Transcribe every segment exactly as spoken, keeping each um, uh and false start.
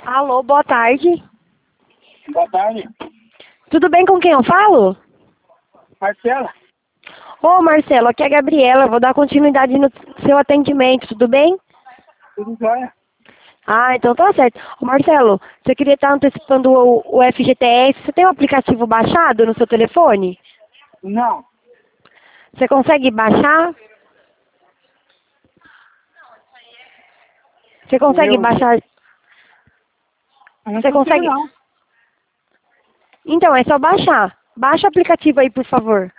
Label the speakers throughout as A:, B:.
A: Alô, boa tarde.
B: Boa tarde.
A: Tudo bem com quem eu falo?
B: Marcela?
A: Ô, Marcelo, aqui é a Gabriela. Vou dar continuidade no seu atendimento, tudo bem?
B: Tudo jóia?
A: Ah, então tá certo. Ô, Marcelo, você queria estar antecipando o, o F G T S. Você tem o aplicativo baixado no seu telefone?
B: Não.
A: Você consegue baixar? Você consegue
B: Eu
A: baixar?
B: não
A: Você
B: consigo,
A: consegue?
B: não.
A: Então, é só baixar. Baixa o aplicativo aí, por favor.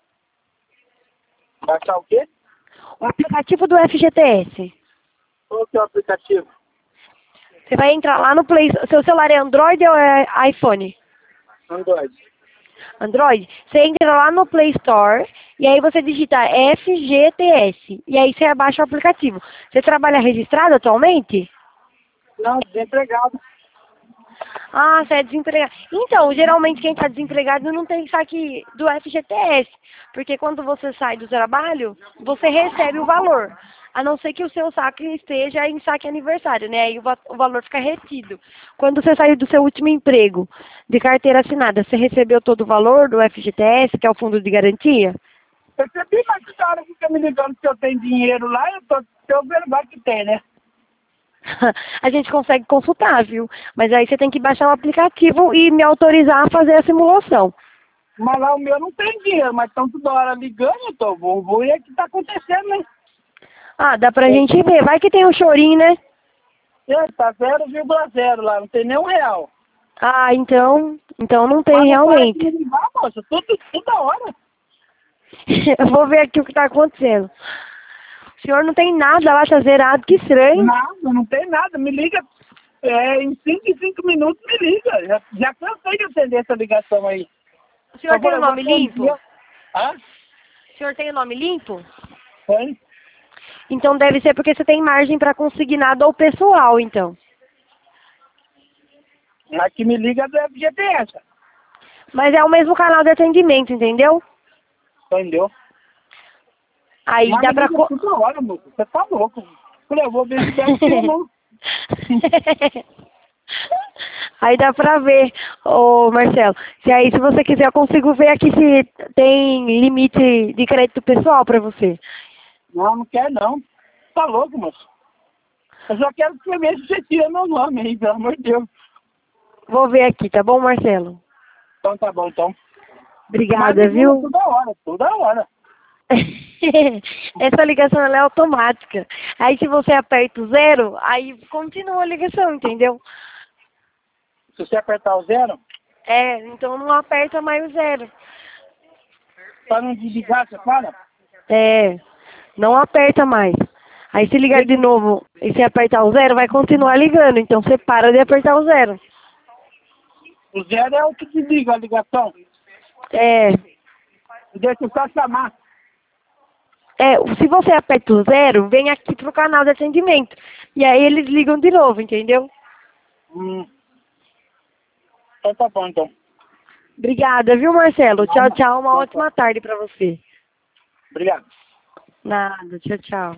B: Baixar o quê?
A: O aplicativo do F G T S.
B: Qual que é o aplicativo?
A: Você vai entrar lá no Play... Seu celular é Android ou é iPhone?
B: Android.
A: Android? Você entra lá no Play Store e aí você digita F G T S. E aí você baixa o aplicativo. Você trabalha registrado atualmente?
B: Não, desempregado.
A: Ah, você é desempregado. Então, geralmente quem está desempregado não tem saque do F G T S. Porque quando você sai do trabalho, você recebe o valor. A não ser que o seu saque esteja em saque aniversário, né? Aí o, va- o valor fica retido. Quando você saiu do seu último emprego de carteira assinada, você recebeu todo o valor do F G T S, que é o fundo de garantia?
B: Percebi, mas que hora fica me ligando se eu tenho dinheiro lá, eu tô, eu vendo vai que tem, né?
A: A gente consegue consultar, viu? Mas aí você tem que baixar o aplicativo e me autorizar a fazer a simulação.
B: Mas lá o meu não tem dinheiro, mas estão toda hora ligando, eu tô, vou, vou ver o que tá acontecendo, né?
A: Ah, dá pra gente ver. Vai que tem um chorinho, né?
B: É, tá zero vírgula zero lá, não tem nem um real.
A: Ah, então, então não tem
B: Mas não para de me
A: realmente.
B: ligar, moça, tudo, toda hora.
A: Eu vou ver aqui o que está acontecendo. O senhor não tem nada lá, tá zerado, que estranho.
B: Nada, não tem nada. Me liga é, em cinco em cinco minutos, me liga. Já, já cansei de atender essa ligação aí.
A: O senhor
B: Eu vou
A: tem o
B: levar
A: nome
B: até um
A: limpo?
B: dia. Ah?
A: O senhor tem o nome limpo?
B: Tem?
A: Então deve ser porque você tem margem para consignado ao pessoal, então.
B: A que me liga é do F G T S.
A: Mas é o mesmo canal de atendimento, entendeu?
B: Entendeu?
A: Aí
B: Mas me
A: dá pra...
B: liga
A: co-
B: toda hora, moço. Você tá louco. Eu falei, eu vou ver se deve ter ou não.
A: Aí dá pra ver, ô Marcelo. Se aí, se você quiser, eu consigo ver aqui se tem limite de crédito pessoal pra você.
B: Não, não quer não. Tá louco, moço. Eu só quero que você veja se você tira meu nome aí, pelo amor de Deus.
A: Vou ver aqui, tá bom, Marcelo?
B: Então tá bom, então. Mas me
A: Obrigada,
B: liga
A: viu?
B: toda hora, toda hora.
A: Essa ligação ela é automática. Aí se você aperta o zero, aí continua a ligação, entendeu?
B: Se você apertar o zero,
A: É, então não aperta mais o zero.
B: pra não desligar, você fala?
A: É, não aperta mais. Aí se ligar de novo e se apertar o zero, vai continuar ligando. Então você para de apertar o zero.
B: O zero é o que desliga a ligação.
A: É,
B: Deixa eu só chamar.
A: é, se você aperta o zero, vem aqui pro canal de atendimento. E aí eles ligam de novo, entendeu?
B: Hum. Então tá bom, então.
A: Obrigada, viu, Marcelo? Tchau, tchau. Uma
B: Então tá.
A: ótima tarde pra você.
B: Obrigado.
A: Nada, tchau, tchau.